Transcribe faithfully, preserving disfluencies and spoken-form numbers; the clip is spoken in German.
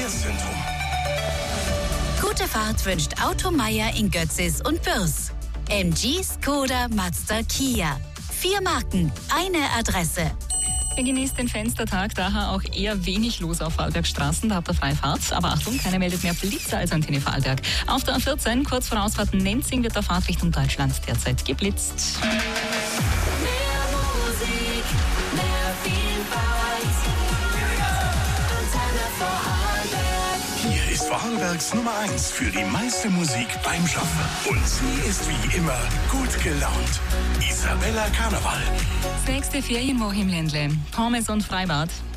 Verkehrszentrum. Gute Fahrt wünscht Auto Meier in Götzis und Bürs. M G, Skoda, Mazda, Kia. Vier Marken, eine Adresse. Ihr genießt den Fenstertag, daher auch eher wenig los auf Vorarlbergstraßen, da habt ihr freie Fahrt. Aber Achtung, keiner meldet mehr Blitzer als Antenne Vorarlberg. Auf der A vierzehn, kurz vor Ausfahrt Nenzing, wird der Fahrt Richtung Deutschland derzeit geblitzt. Mehr Musik, mehr Vielfalt. Antenne Vorarlberg. Hier ist Vorarlbergs Nummer eins für die meiste Musik beim Schaffen. Und sie ist wie immer gut gelaunt. Isabella Karneval. Das nächste Ferienwoche im Ländle. Pommes und Freibad.